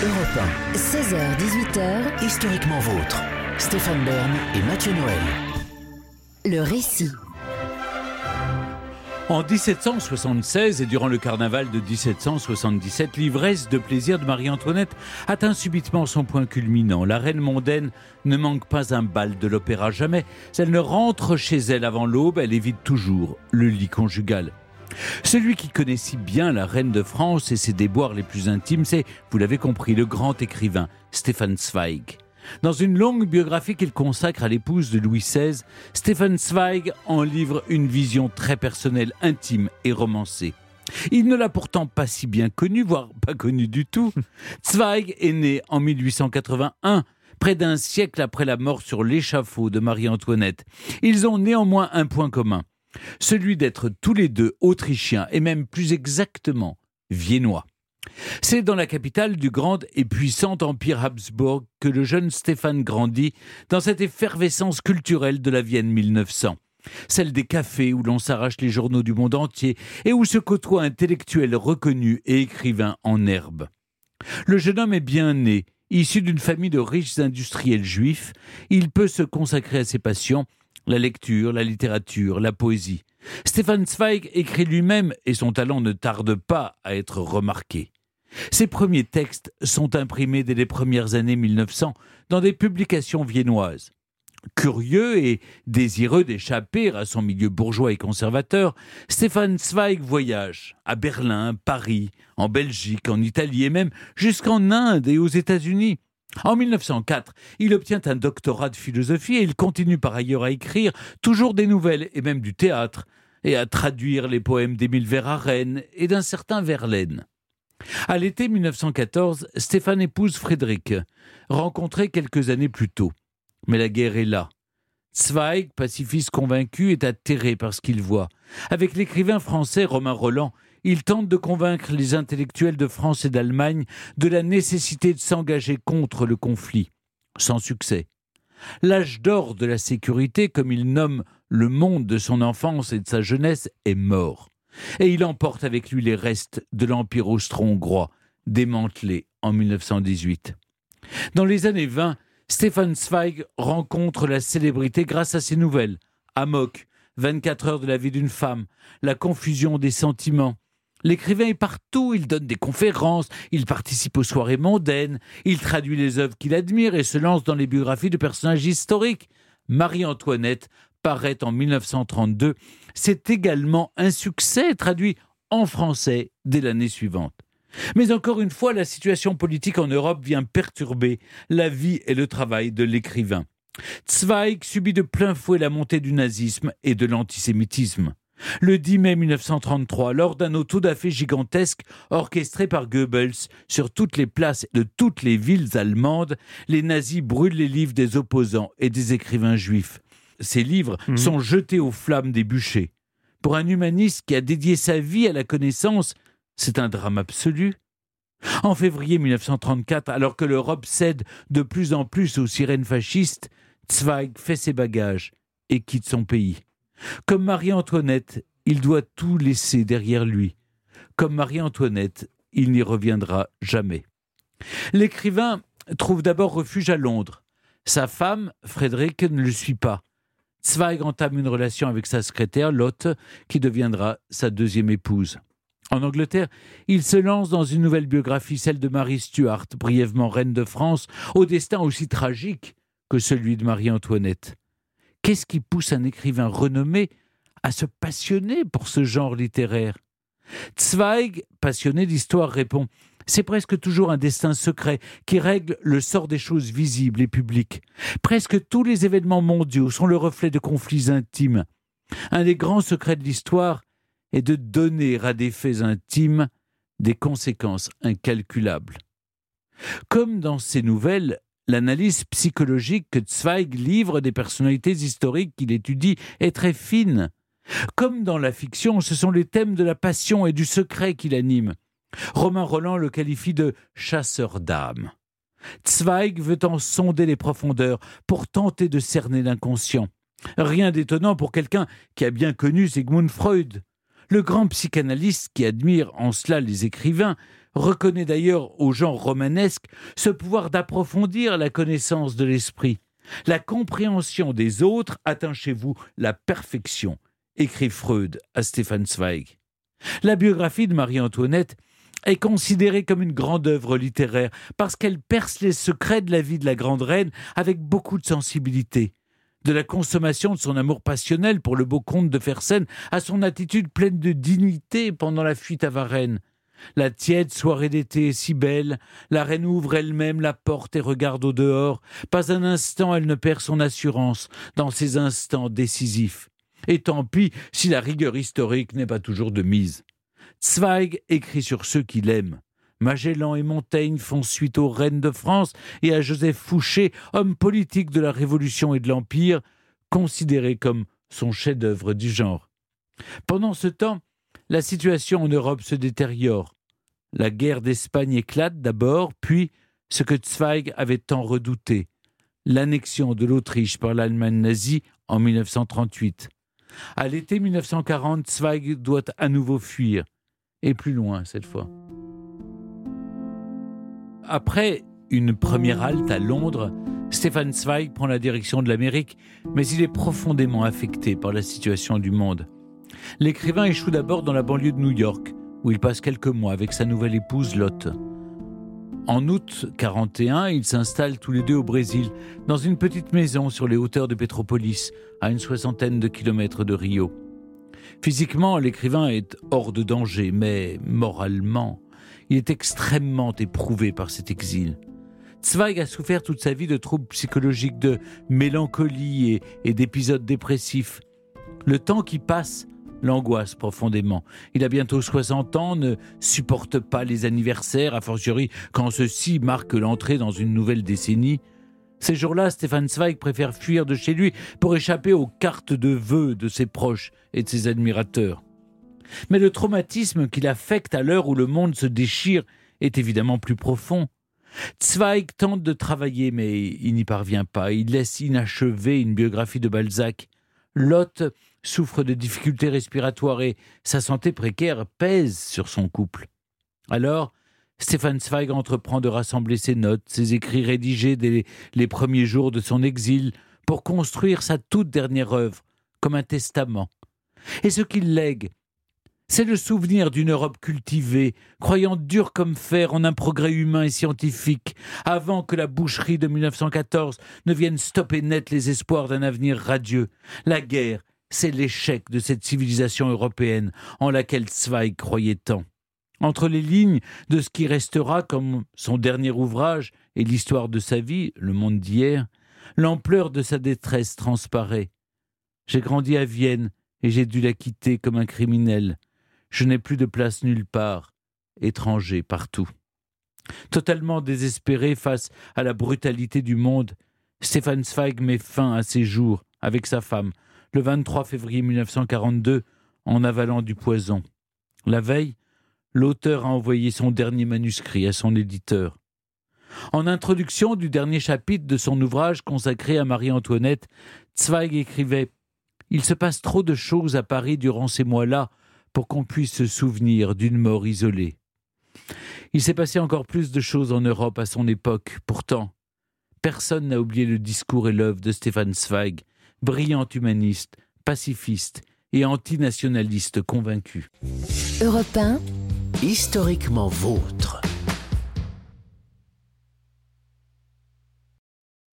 Europe 1. 16h-18h, Historiquement vôtre. Stéphane Bern et Mathieu Noël. le récit. En 1776 et durant le carnaval de 1777, l'ivresse de plaisir de Marie-Antoinette atteint subitement son point culminant. La reine mondaine ne manque pas un bal de l'opéra, jamais. Elle ne rentre chez elle avant l'aube, elle évite toujours le lit conjugal. Celui qui connaît si bien la reine de France et ses déboires les plus intimes, c'est, vous l'avez compris, le grand écrivain Stefan Zweig. Dans une longue biographie qu'il consacre à l'épouse de Louis XVI, Stefan Zweig en livre une vision très personnelle, intime et romancée. Il ne l'a pourtant pas si bien connue, voire pas connue du tout. Zweig est né en 1881, près d'un siècle après la mort sur l'échafaud de Marie-Antoinette. Ils ont néanmoins un point commun, celui d'être tous les deux autrichiens et même plus exactement viennois. C'est dans la capitale du grand et puissant empire Habsbourg que le jeune Stéphane grandit dans cette effervescence culturelle de la Vienne 1900. Celle des cafés où l'on s'arrache les journaux du monde entier et où se côtoient intellectuels reconnus et écrivains en herbe. Le jeune homme est bien né, issu d'une famille de riches industriels juifs. Il peut se consacrer à ses passions, la lecture, la littérature, la poésie. Stefan Zweig écrit lui-même et son talent ne tarde pas à être remarqué. Ses premiers textes sont imprimés dès les premières années 1900 dans des publications viennoises. Curieux et désireux d'échapper à son milieu bourgeois et conservateur, Stefan Zweig voyage à Berlin, Paris, en Belgique, en Italie et même jusqu'en Inde et aux États-Unis. En 1904, il obtient un doctorat de philosophie et il continue par ailleurs à écrire toujours des nouvelles et même du théâtre et à traduire les poèmes d'Émile Verhaeren et d'un certain Verlaine. À l'été 1914, Stéphane épouse Frédéric, rencontrée quelques années plus tôt. Mais la guerre est là. Zweig, pacifiste convaincu, est atterré par ce qu'il voit. Avec l'écrivain français Romain Rolland, il tente de convaincre les intellectuels de France et d'Allemagne de la nécessité de s'engager contre le conflit. Sans succès. L'âge d'or de la sécurité, comme il nomme le monde de son enfance et de sa jeunesse, est mort. Et il emporte avec lui les restes de l'Empire austro-hongrois, démantelé en 1918. Dans les années 20, Stefan Zweig rencontre la célébrité grâce à ses nouvelles. Amok, 24 heures de la vie d'une femme, La confusion des sentiments. L'écrivain est partout, il donne des conférences, il participe aux soirées mondaines, il traduit les œuvres qu'il admire et se lance dans les biographies de personnages historiques. Marie-Antoinette paraît en 1932. C'est également un succès traduit en français dès l'année suivante. Mais encore une fois, la situation politique en Europe vient perturber la vie et le travail de l'écrivain. Zweig subit de plein fouet la montée du nazisme et de l'antisémitisme. Le 10 mai 1933, lors d'un auto-da-fé gigantesque orchestré par Goebbels sur toutes les places de toutes les villes allemandes, les nazis brûlent les livres des opposants et des écrivains juifs. Ces livres sont jetés aux flammes des bûchers. Pour un humaniste qui a dédié sa vie à la connaissance, c'est un drame absolu. En février 1934, alors que l'Europe cède de plus en plus aux sirènes fascistes, Zweig fait ses bagages et quitte son pays. Comme Marie-Antoinette, il doit tout laisser derrière lui. Comme Marie-Antoinette, il n'y reviendra jamais. L'écrivain trouve d'abord refuge à Londres. Sa femme, Frédéric, ne le suit pas. Zweig entame une relation avec sa secrétaire, Lotte, qui deviendra sa deuxième épouse. En Angleterre, il se lance dans une nouvelle biographie, celle de Marie Stuart, brièvement reine de France, au destin aussi tragique que celui de Marie-Antoinette. Qu'est-ce qui pousse un écrivain renommé à se passionner pour ce genre littéraire ? Zweig, passionné d'histoire, répond « C'est presque toujours un destin secret qui règle le sort des choses visibles et publiques. Presque tous les événements mondiaux sont le reflet de conflits intimes. Un des grands secrets de l'histoire est de donner à des faits intimes des conséquences incalculables. » Comme dans ses nouvelles, l'analyse psychologique que Zweig livre des personnalités historiques qu'il étudie est très fine. Comme dans la fiction, ce sont les thèmes de la passion et du secret qui l'animent. Romain Rolland le qualifie de « chasseur d'âme ». Zweig veut en sonder les profondeurs pour tenter de cerner l'inconscient. Rien d'étonnant pour quelqu'un qui a bien connu Sigmund Freud. Le grand psychanalyste qui admire en cela les écrivains reconnaît d'ailleurs au genre romanesque ce pouvoir d'approfondir la connaissance de l'esprit. La compréhension des autres atteint chez vous la perfection, écrit Freud à Stefan Zweig. La biographie de Marie-Antoinette est considérée comme une grande œuvre littéraire parce qu'elle perce les secrets de la vie de la grande reine avec beaucoup de sensibilité. De la consommation de son amour passionnel pour le beau comte de Fersen à son attitude pleine de dignité pendant la fuite à Varennes. La tiède soirée d'été est si belle, la reine ouvre elle-même la porte et regarde au dehors. Pas un instant elle ne perd son assurance dans ces instants décisifs. Et tant pis si la rigueur historique n'est pas toujours de mise. Zweig écrit sur ceux qui l'aiment. Magellan et Montaigne font suite aux reines de France et à Joseph Fouché, homme politique de la Révolution et de l'Empire, considéré comme son chef-d'œuvre du genre. Pendant ce temps, la situation en Europe se détériore. La guerre d'Espagne éclate d'abord, puis ce que Zweig avait tant redouté, l'annexion de l'Autriche par l'Allemagne nazie en 1938. À l'été 1940, Zweig doit à nouveau fuir, et plus loin cette fois. Après une première halte à Londres, Stefan Zweig prend la direction de l'Amérique, mais il est profondément affecté par la situation du monde. L'écrivain échoue d'abord dans la banlieue de New York, où il passe quelques mois avec sa nouvelle épouse Lotte. En août 1941, ils s'installent tous les deux au Brésil, dans une petite maison sur les hauteurs de Petropolis, à une 60aine de kilomètres de Rio. Physiquement, l'écrivain est hors de danger, mais moralement, il est extrêmement éprouvé par cet exil. Zweig a souffert toute sa vie de troubles psychologiques, de mélancolie et d'épisodes dépressifs. Le temps qui passe l'angoisse profondément. Il a bientôt 60 ans, ne supporte pas les anniversaires, a fortiori quand ceux-ci marquent l'entrée dans une nouvelle décennie. Ces jours-là, Stefan Zweig préfère fuir de chez lui pour échapper aux cartes de vœux de ses proches et de ses admirateurs. Mais le traumatisme qui l'affecte à l'heure où le monde se déchire est évidemment plus profond. Zweig tente de travailler, mais il n'y parvient pas. Il laisse inachevée une biographie de Balzac. Lotte souffre de difficultés respiratoires et sa santé précaire pèse sur son couple. Alors, Stefan Zweig entreprend de rassembler ses notes, ses écrits rédigés dès les premiers jours de son exil, pour construire sa toute dernière œuvre, comme un testament. Et ce qu'il lègue, c'est le souvenir d'une Europe cultivée, croyant dur comme fer en un progrès humain et scientifique, avant que la boucherie de 1914 ne vienne stopper net les espoirs d'un avenir radieux. La guerre, c'est l'échec de cette civilisation européenne en laquelle Zweig croyait tant. Entre les lignes de ce qui restera comme son dernier ouvrage et l'histoire de sa vie, le monde d'hier, l'ampleur de sa détresse transparaît. J'ai grandi à Vienne et j'ai dû la quitter comme un criminel. Je n'ai plus de place nulle part, étranger partout. Totalement désespéré face à la brutalité du monde, Stefan Zweig met fin à ses jours avec sa femme, le 23 février 1942, en avalant du poison. La veille, l'auteur a envoyé son dernier manuscrit à son éditeur. En introduction du dernier chapitre de son ouvrage consacré à Marie-Antoinette, Zweig écrivait « Il se passe trop de choses à Paris durant ces mois-là pour qu'on puisse se souvenir d'une mort isolée. Il s'est passé encore plus de choses en Europe à son époque. Pourtant, personne n'a oublié le discours et l'œuvre de Stefan Zweig, brillant humaniste, pacifiste et antinationaliste convaincu. Europe 1, historiquement vôtre.